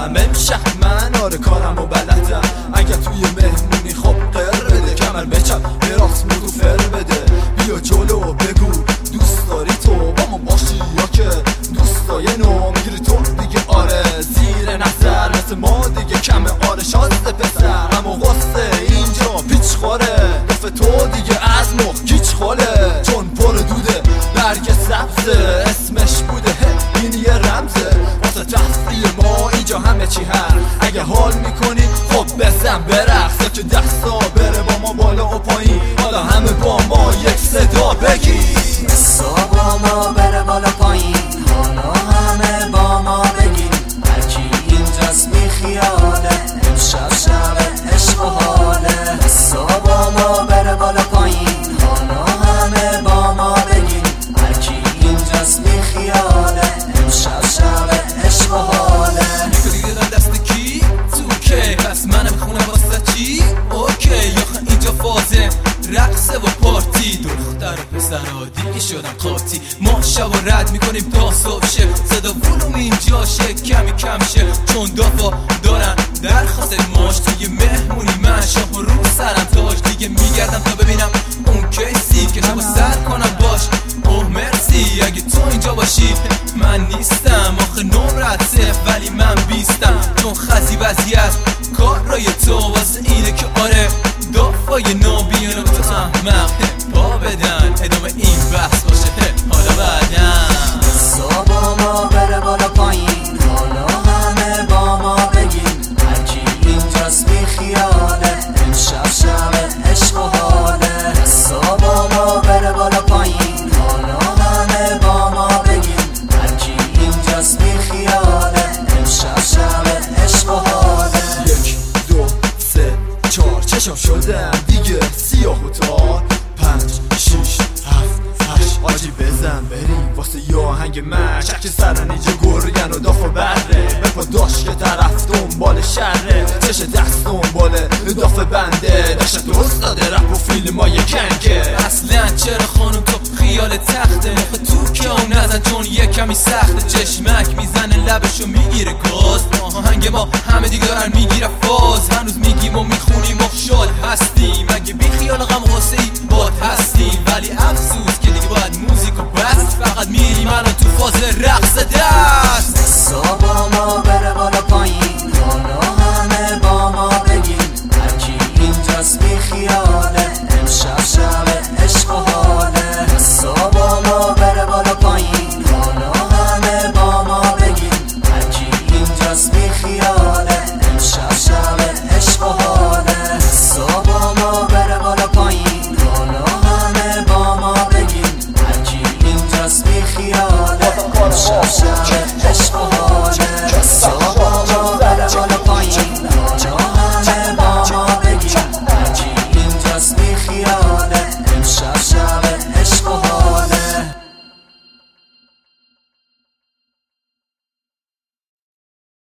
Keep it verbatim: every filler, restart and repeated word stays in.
بلدم امشب من آره کارمو بلدم. اگه توی مهمونی خب قر بده، کمر بچم براخت مودو فر بده. بیا جلو بگو دوست داری تو با ما باشی یا که دوستای نو میگیری تو دیگه. آره زیر نظر مثل ما دیگه کمه، آره شازده پسر اما غصه اینجا پیچ خوره. دف تو دیگه از مخ گیچ خوله، چون پر دوده برگ سبزه اسمش بوده. این یه رمزه واسه تفریح ما اینجا همه چی هست. اگه حال میکنی خب بزن برقص، یا که دستا بره با ما بالا و پایین. حالا همه با ما یک صدا بگی دستا با ما بره بالا پایین. حالا همه با ما بگیم هرکی اینجاست بی خیاله. امشب شب عشق و حاله. دستا با ما بره بالا پایین. حالا همه با ما بگیم هرکی اینجاست بی خیاله. امشب شب عشق و حاله. میکنی دادم دست کی؟ تو که پس منم خونه واسه چی؟ اوکی یاخه اینجا فازه رقصه و پارتی. دختر و پسرها دیگه شدم قاطی. ما شب و رد میکنیم تا صبح شه. صدا ولوم اینجا شه کمی کم شه، چون دافا دارن درخواست ماش. توی مهمونی من شاه و رو سرم تاج. دیگه میگردم تا ببینم اون کیسی که شب و سر کنم باش. اوه مرسی اگه تو اینجا باشی. من نیستم آخه نمرت صفر ولی من بیستم، چون خزی وزی است کار رای تو. واسه اینه که آره دافای نابیان و تو احمق پا بدن ادامه این بحث باشه حالا بعدن. دستا با ما بره بالا پایین. حالا همه با ما بگیم هرکی اینجاست بی خیاله. امشب شب عشق و حاله. دستا با ما بره بالا پایین. حالا همه با ما بگیم هرکی اینجاست بی خیاله. امشب شب عشق و حاله. یک دو سه چهار چشم شدم دیگه سیاه و تار. پنج شیش هفت هشت آجی بزن بریم واسه یه آهنگ مشک. سرن اینجا گرگن و داف و بره. بپا داشت که طرف دنبال شره. چش دست دنبال داف بنده. داشت دوست داده رپ و فیلم های کنگه. اصلا چرا خانم تو خیال تخته؟ مخ تو که اون نزن چون یه کمی سخته. چشمک میزنه لبشو میگیره گاز. آهنگ ما همه دیگه دارن میگیره فاز. هنوز میگیم و میخونیم و شاد هستیم. اگه بی خیال غم غصه ای باد هستیم، ولی افسوس که دیگه باید موزیکو بس. فقط میریم الان تو فاز رقص دست. دستا با ما بره بالا پایین. حالا همه با ما بگیم هرکی اینجاست بی خیاله.